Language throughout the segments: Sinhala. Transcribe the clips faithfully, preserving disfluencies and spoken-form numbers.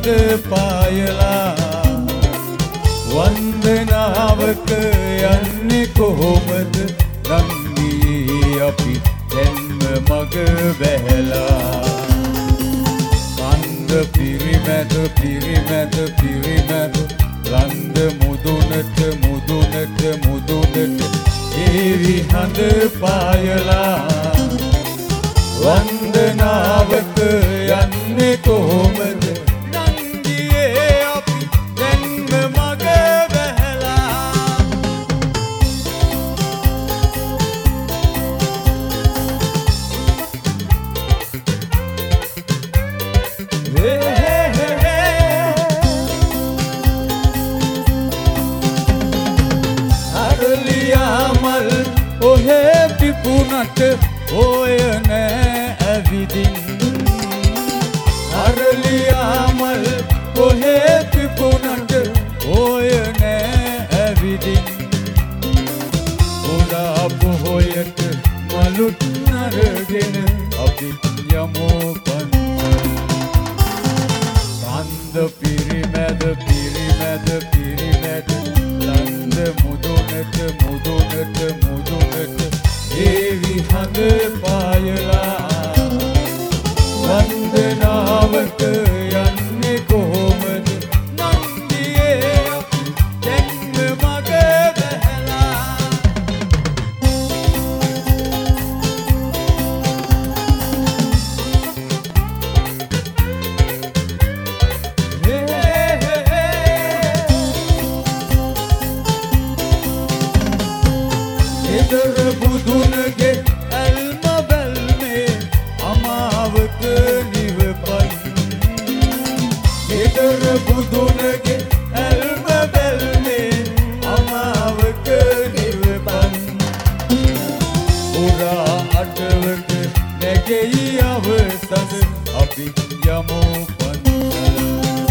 හඳ පායලා වන්දනාවක යන්නේ කොහොමද නංගී අපි දැන්ම මග වැහැලා කන්ද පිරිමැද පිරිමැද පිරිමැද ලන්ද මුදුනට මුදුනට මුදුනට ඒවි හඳ පායලා වන්දනාවක යන්නේ කොහොමද නංගියේ අපි දැන්ම මග වැහැලා අරලියා මල් ඔහේ පිපුණට ඔය නෑ ඇවිදින් අරලියා මල් කොහේ පිපුණට ඔය නෑ ඇවිදින් උඩා පොහොයට මලුත් නරගෙන අපි යමු පන්සල් කන්ද පිරිමැද පිරිමැද පිරිමැද ලන්ද මුදුනට මුදුනට මුදුනට ඒවි හඳ පායලා වන්දනාවක යන්නේ කොහොමද නංගියේ අපි දැන්ම මග වැහැලා ගෙදර බුදුනගේ ඇල්ම බැල්මේ අමාවක නිවපන් ගෙදර බුදුනගේ ඇල්ම බැල්මේ අමාවක නිවපන් පුරා අටවක නැගෙයි අවසද අපි යමු පන්සල්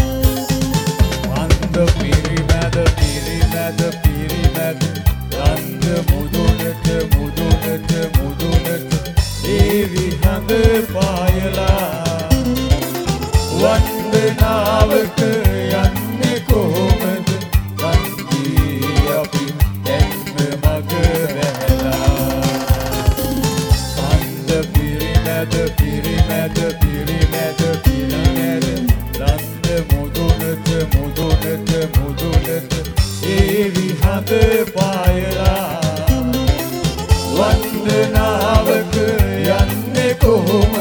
වන්ද පිරිමැද පිරිමැද පිරිමැද ලන්ද මුදුනට මුදුනට මුදුනට ඒවි හඳ පායලා වන්දනාවක යන්නේ කොහොමද නංගී අපි දැන්ම මග වැහැලා කන්ද පිරිමැද පිරිමැද පිරිමැද පිරිමැද ලන්ද මුදුනට මුදුනට මුදුනට ඒවි හඳ පායලා වන්දනාවක යන්නේ කොහොමද